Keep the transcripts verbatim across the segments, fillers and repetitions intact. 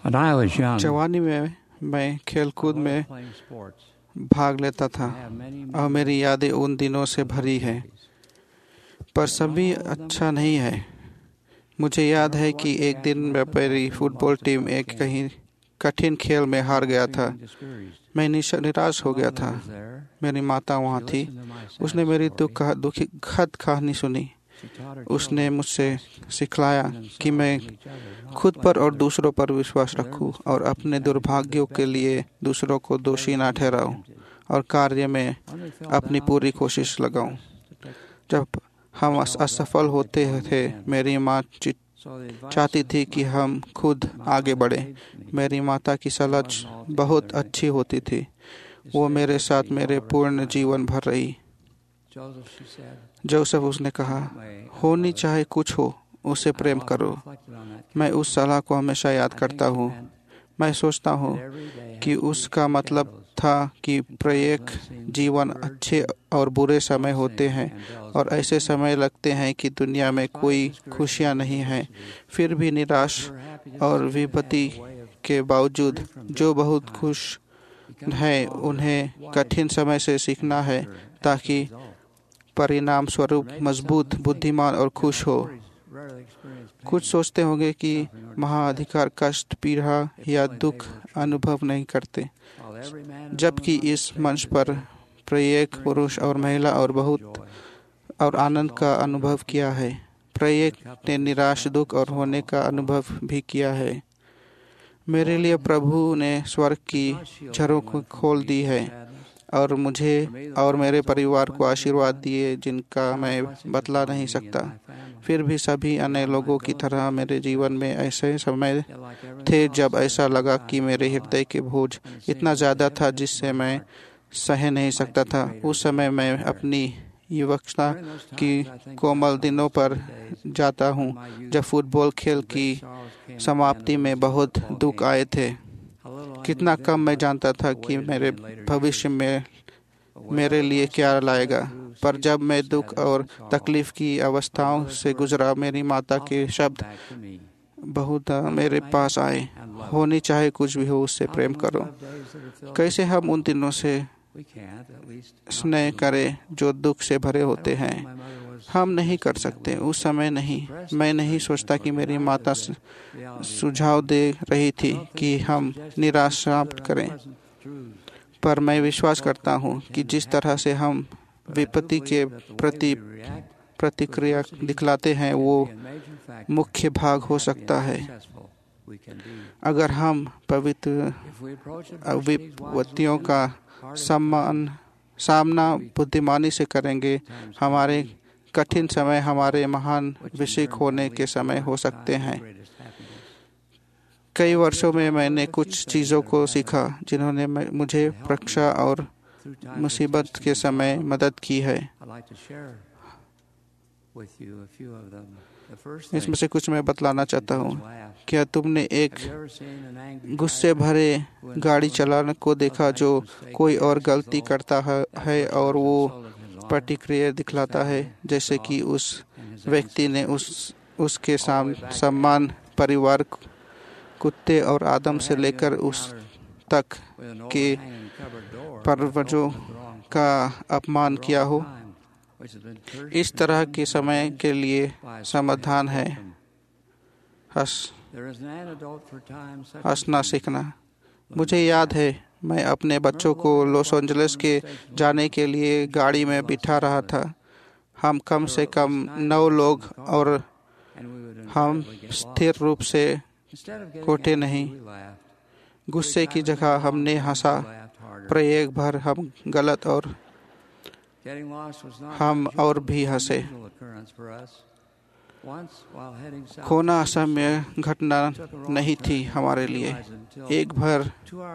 When I was young, जवानी में मैं खेलकूद I में loved playing sports. भाग लेता था I have many और मेरी यादें उन दिनों से भरी हैं, पर सभी अच्छा नहीं है। मुझे याद है कि एक दिन मैं मेरी फुटबॉल टीम एक कहीं कठिन खेल में हार गया था। मैं निश- निराश हो गया था। मेरी माता वहाँ थी। उसने मेरी दुख दुखद कहानी सुनी। उसने मुझसे सिखलाया कि मैं खुद पर और दूसरों पर विश्वास रखूं और अपने दुर्भाग्यों के लिए दूसरों को दोषी ना ठहराऊं और कार्य में अपनी पूरी कोशिश लगाऊं। जब हम अस- असफल होते थे, मेरी माँ ची- चाहती थी कि हम खुद आगे बढ़ें। मेरी माता की सलाह बहुत अच्छी होती थी। वो मेरे साथ मेरे पूर्ण जीवन भर रही। जोसेफ, उसने कहा, होनी चाहे कुछ हो, उसे प्रेम करो। मैं उस सलाह को हमेशा याद करता हूँ। मैं सोचता हूँ कि उसका मतलब था कि प्रत्येक जीवन अच्छे और बुरे समय होते हैं और ऐसे समय लगते हैं कि दुनिया में कोई खुशियाँ नहीं हैं। फिर भी निराश और विपत्ति के बावजूद जो बहुत खुश हैं, उन्हें कठिन समय से सीखना है ताकि परिणाम स्वरूप मजबूत, बुद्धिमान और खुश हो। कुछ सोचते होंगे कि महाअधिकार कष्ट, पीड़ा या दुख अनुभव नहीं करते, जबकि इस मंच पर प्रत्येक पुरुष और महिला और बहुत और आनंद का अनुभव किया है। प्रत्येक ने निराश, दुख और होने का अनुभव भी किया है। मेरे लिए प्रभु ने स्वर्ग की झरों को खोल दी है और मुझे और मेरे परिवार को आशीर्वाद दिए जिनका मैं बतला नहीं सकता। फिर भी सभी अन्य लोगों की तरह मेरे जीवन में ऐसे समय थे जब ऐसा लगा कि मेरे हृदय के बोझ इतना ज़्यादा था जिससे मैं सह नहीं सकता था। उस समय मैं अपनी युवकता की कोमल दिनों पर जाता हूँ, जब फुटबॉल खेल की समाप्ति में बहुत दुख आए थे। कितना कम मैं जानता था कि मेरे भविष्य में मेरे लिए क्या लाएगा, पर जब मैं दुख और तकलीफ की अवस्थाओं से गुजरा, मेरी माता के शब्द बहुत मेरे पास आए, होनी चाहे कुछ भी हो, उससे प्रेम करो। कैसे हम उन दिनों से स्नेह करें जो दुख से भरे होते हैं? हम नहीं कर सकते। उस समय नहीं, मैं नहीं सोचता कि मेरी माता सुझाव दे रही थी कि हम निराशा करें, पर मैं विश्वास करता हूँ कि जिस तरह से हम विपत्ति के प्रति प्रतिक्रिया दिखलाते हैं वो मुख्य भाग हो सकता है। अगर हम पवित्र विपत्तियों का सम्मान सामना बुद्धिमानी से करेंगे, हमारे कठिन समय हमारे महान विषय होने के समय हो सकते हैं। कई वर्षों में मैंने कुछ चीज़ों को सीखा जिन्होंने मुझे परीक्षा और मुसीबत के समय मदद की है। इसमें से कुछ मैं बतलाना चाहता हूँ। क्या तुमने एक गुस्से भरे गाड़ी चालक को देखा जो कोई और गलती करता है और वो प्रतिक्रिया दिखलाता है जैसे कि उस व्यक्ति ने उस उसके साम सम्मान, परिवार, कुत्ते और आदम से लेकर उस तक के पूर्वजों का अपमान किया हो? इस तरह के समय के लिए समाधान है हंस हंसना सीखना। मुझे याद है मैं अपने बच्चों को लॉस एंजलिस के जाने के लिए गाड़ी में बिठा रहा था। हम कम से कम नौ लोग और हम स्थिर रूप से कोटे नहीं। गुस्से की जगह हमने हंसा। प्रत्येक बार हम गलत और हम और भी हंसे। खोना असम्य घटना नहीं थी हमारे लिए। एक बार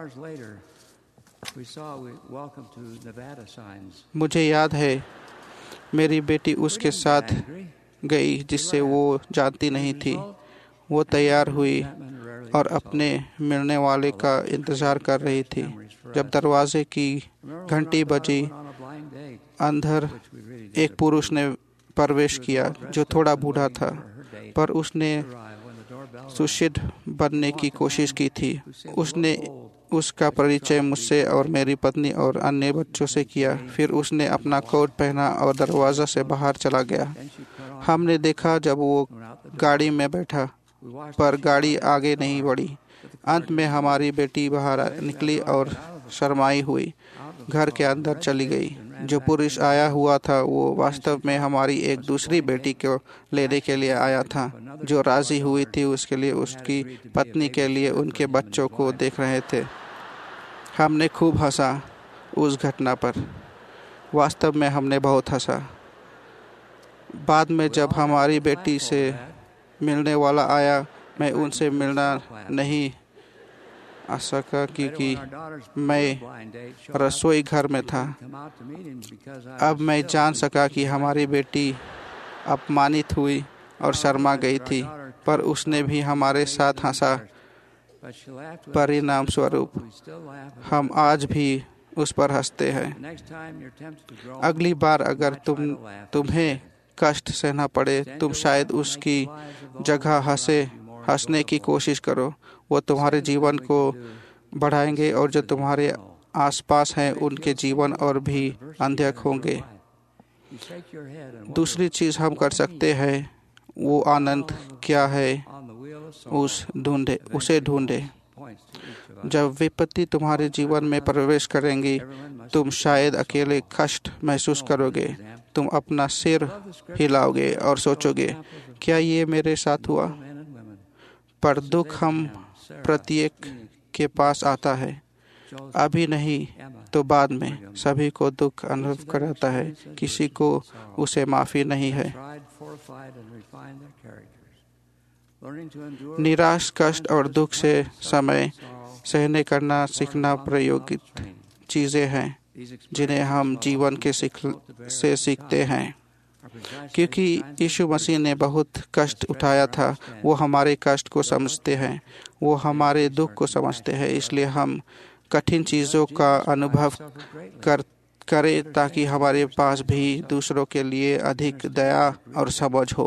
मुझे याद है मेरी बेटी उसके साथ गई जिससे वो जानती नहीं थी। वो तैयार हुई और अपने मिलने वाले का इंतज़ार कर रही थी। जब दरवाजे की घंटी बजी, अंदर एक पुरुष ने प्रवेश किया जो थोड़ा बूढ़ा था, पर उसने सुशिक्षित बनने की कोशिश की थी। उसने उसका परिचय मुझसे और मेरी पत्नी और अन्य बच्चों से किया। फिर उसने अपना कोट पहना और दरवाज़ा से बाहर चला गया। हमने देखा जब वो गाड़ी में बैठा, पर गाड़ी आगे नहीं बढ़ी। अंत में हमारी बेटी बाहर निकली और शर्माई हुई घर के अंदर चली गई। जो पुरुष आया हुआ था वो वास्तव में हमारी एक दूसरी बेटी को लेने के लिए आया था, जो राजी हुई थी उसके लिए उसकी पत्नी के लिए उनके बच्चों को देख रहे थे। हमने खूब हंसा उस घटना पर। वास्तव में हमने बहुत हंसा। बाद में जब हमारी बेटी से मिलने वाला आया, मैं उनसे मिलना नहीं आ सका क्योंकि मैं रसोई घर में था। अब मैं जान सका कि हमारी बेटी अपमानित हुई और शर्मा गई थी, पर उसने भी हमारे साथ हंसा। परिणाम स्वरूप हम आज भी उस पर हंसते हैं। अगली बार अगर तुम तुम्हें कष्ट सहना पड़े, तुम शायद उसकी जगह हंसे हंसने की कोशिश करो। वो तुम्हारे जीवन को बढ़ाएंगे और जो तुम्हारे आसपास हैं उनके जीवन और भी अंधक होंगे। दूसरी चीज़ हम कर सकते हैं वो आनंद क्या है उस ढूंढे उसे ढूंढे। जब विपत्ति तुम्हारे जीवन में प्रवेश करेंगी, तुम शायद अकेले कष्ट महसूस करोगे। तुम अपना सिर हिलाओगे और सोचोगे, क्या ये मेरे साथ हुआ? पर दुख हम प्रत्येक के पास आता है, अभी नहीं तो बाद में। सभी को दुख अनुभव कराता है, किसी को उसे माफ़ी नहीं है। निराश, कष्ट और दुख से समय सहने करना सीखना प्रायोगिक चीज़ें हैं जिन्हें हम जीवन के सीख से सीखते हैं। क्योंकि यीशु मसीह ने बहुत कष्ट उठाया था, वो हमारे कष्ट को समझते हैं, वो हमारे दुख को समझते हैं। इसलिए हम कठिन चीज़ों का अनुभव कर करें ताकि हमारे पास भी दूसरों के लिए अधिक दया और समझ हो।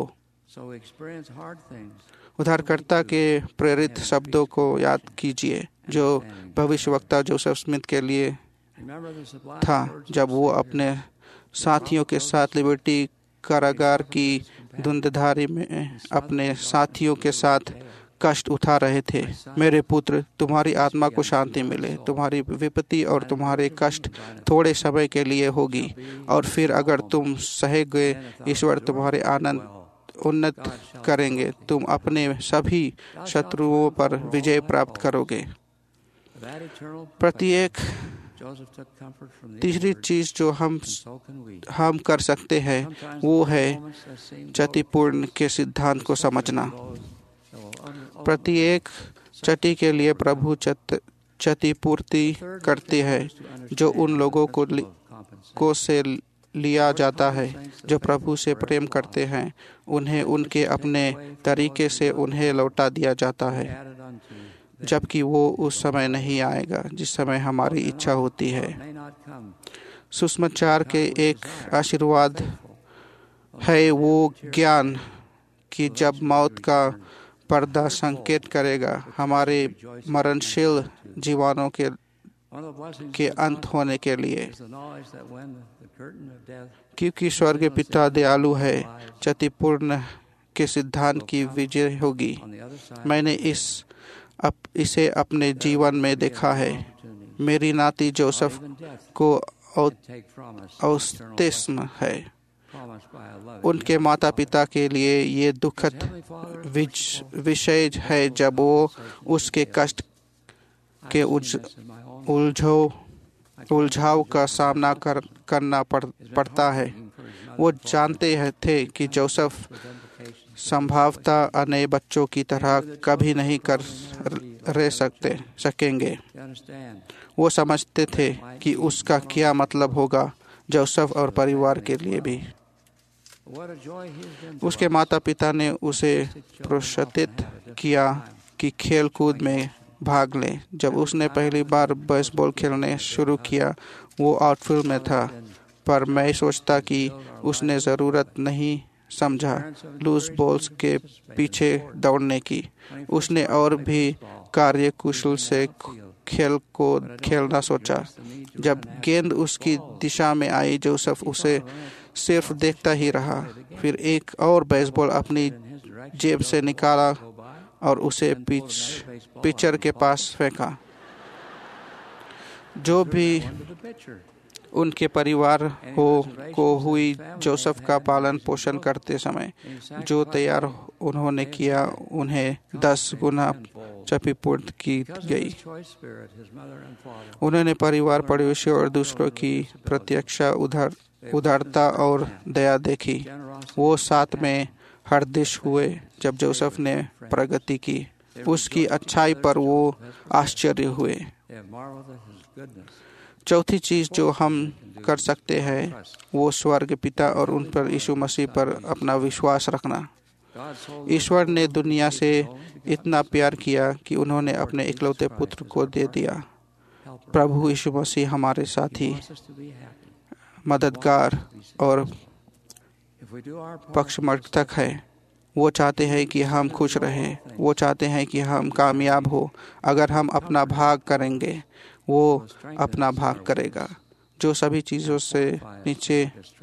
उद्धारकर्ता के प्रेरित शब्दों को याद कीजिए जो भविष्यवक्ता जोसेफ स्मिथ के लिए था जब वो अपने साथियों के साथ लिबर्टी कारागार की धुंधधारी में अपने साथियों के साथ कष्ट उठा रहे थे। मेरे पुत्र, तुम्हारी आत्मा को शांति मिले। तुम्हारी विपत्ति और तुम्हारे कष्ट थोड़े समय के लिए होगी, और फिर अगर तुम सहे गए, ईश्वर तुम्हारे आनंद उन्नत करेंगे। तुम अपने सभी शत्रुओं पर विजय प्राप्त करोगे। प्रत्येक तीसरी चीज जो हम हम कर सकते हैं वो है क्षतिपूर्ण के सिद्धांत को समझना। प्रत्येक क्षति के लिए प्रभु क्षतिपूर्ति करते हैं जो उन लोगों को को से लिया जाता है जो प्रभु से प्रेम करते हैं। उन्हें उनके अपने तरीके से उन्हें लौटा दिया जाता है, जबकि वो उस समय नहीं आएगा जिस समय हमारी इच्छा होती है। सुसमाचार के एक आशीर्वाद है वो ज्ञान कि जब मौत का पर्दा संकेत करेगा हमारे मरणशील जीवनों के के अंत होने के लिए। क्योंकि स्वर्ग पिता दयालु है, क्षतिपूर्ण के सिद्धांत की विजय होगी। मैंने इस अप, इसे अपने जीवन में देखा है। मेरी नाती जोसेफ को ऑटिज्म है। उनके माता पिता के लिए ये दुखद विषय है जब वो उसके कष्ट के उलझो उलझाव का सामना कर करना पड़, पड़ता है। वो जानते हैं थे कि जोसेफ संभवतः अन्य बच्चों की तरह कभी नहीं कर रह सकते सकेंगे। वो समझते थे कि उसका क्या मतलब होगा जोसेफ और परिवार के लिए भी। उसके माता पिता ने उसे प्रोत्साहित किया कि खेल कूद में भाग ले। जब उसने पहली बार बेसबॉल खेलने शुरू किया वो आउटफील्ड में था, पर मैं सोचता कि उसने ज़रूरत नहीं समझा लूज बॉल्स के पीछे दौड़ने की। उसने और भी कार्यकुशल से खेल को खेलना सोचा। जब गेंद उसकी दिशा में आई, जोसेफ उसे सिर्फ देखता ही रहा। फिर एक और बेसबॉल अपनी जेब से निकाला और उसे पिच पिचर के पास फेंका। जो भी उनके परिवार हो को हुई, जोसेफ का पालन पोषण करते समय जो तैयार उन्होंने किया, उन्हें दस गुना क्षतिपूर्ति की गई। उन्होंने परिवार, पड़ोसी और दूसरों की प्रत्यक्षा उदार उदारता और दया देखी। वो साथ में हरदिश हुए जब जोसेफ ने प्रगति की। उसकी अच्छाई पर वो आश्चर्य हुए। चौथी चीज जो हम कर सकते हैं वो स्वर्ग पिता और उन पर यीशु मसीह पर अपना विश्वास रखना। ईश्वर ने दुनिया से इतना प्यार किया कि उन्होंने अपने इकलौते पुत्र को दे दिया। प्रभु यीशु मसीह हमारे साथी, मददगार और पक्षमर्थक है। वो चाहते हैं कि हम खुश रहें। वो चाहते हैं कि हम कामयाब हो। अगर हम अपना भाग करेंगे, वो अपना भाग करेगा। जो सभी चीज़ों से नीचे,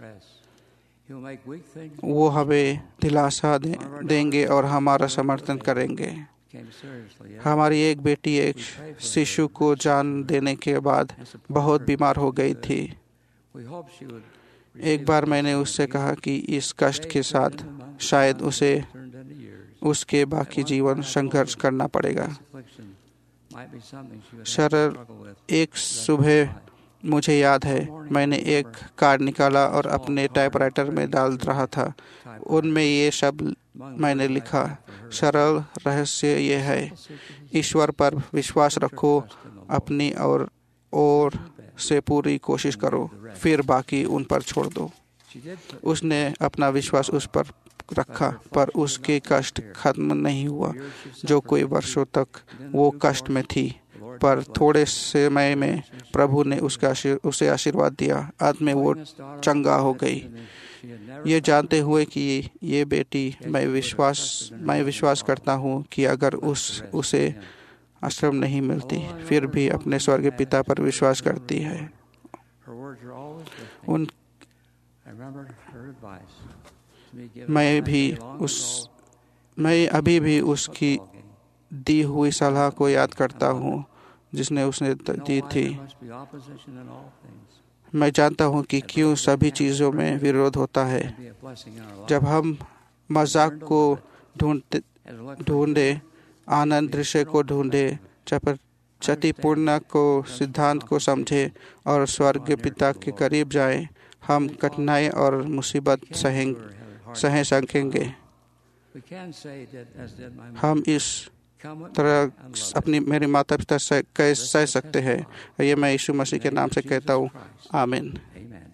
वो हमें दिलासा दे, देंगे और हमारा समर्थन करेंगे। हमारी एक बेटी एक शिशु को जान देने के बाद बहुत बीमार हो गई थी। एक बार मैंने उससे कहा कि इस कष्ट के साथ शायद उसे उसके बाकी जीवन संघर्ष करना पड़ेगा। सरल एक सुबह मुझे याद है, मैंने एक कार्ड निकाला और अपने टाइपराइटर में डाल रहा था। उनमें ये शब्द मैंने लिखा, सरल रहस्य ये है, ईश्वर पर विश्वास रखो, अपनी और और से पूरी कोशिश करो, फिर बाकी उन पर छोड़ दो। उसने अपना विश्वास उस पर रखा, पर उसके कष्ट खत्म नहीं हुआ। जो कोई वर्षों तक वो कष्ट में थी, पर थोड़े समय में प्रभु ने उसका उसे आशीर्वाद दिया। अंत में वो चंगा हो गई। ये जानते हुए कि ये बेटी, मैं विश्वास मैं विश्वास करता हूँ कि अगर उस उसे आश्रम नहीं मिलती, फिर भी अपने स्वर्गीय पिता पर विश्वास करती है। उन मैं भी उस मैं अभी भी उसकी दी हुई सलाह को याद करता हूँ जिसने उसने दी थी। मैं जानता हूँ कि क्यों सभी चीज़ों में विरोध होता है। जब हम मजाक को ढूंढते ढूंढे, आनंद दृश्य को ढूंढे, क्षतिपूर्ण को सिद्धांत को समझे और स्वर्ग पिता के करीब जाएं, हम कठिनाई और मुसीबत सहें सह सकेंगे। हम इस तरह अपनी मेरे माता पिता से कह सह सकते हैं। ये मैं यीशु मसीह के नाम से कहता हूँ, आमीन।